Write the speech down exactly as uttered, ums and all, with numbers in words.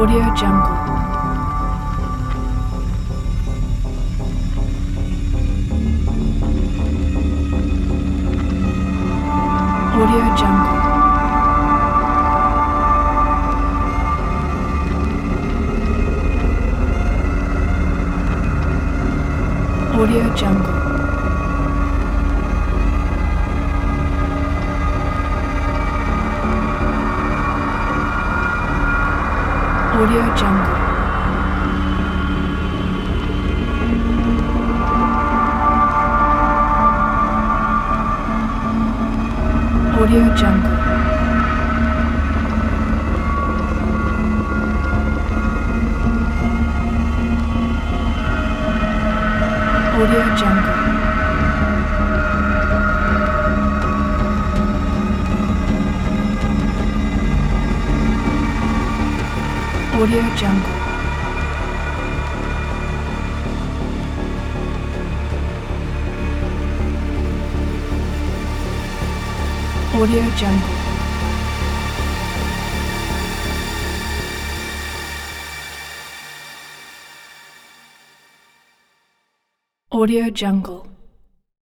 Audio Jungle. Audio Jungle. Audio Jungle. Audio Jungle. Audio Jungle. Audio Jungle. Audio Jungle. Audio Jungle. Audio Jungle.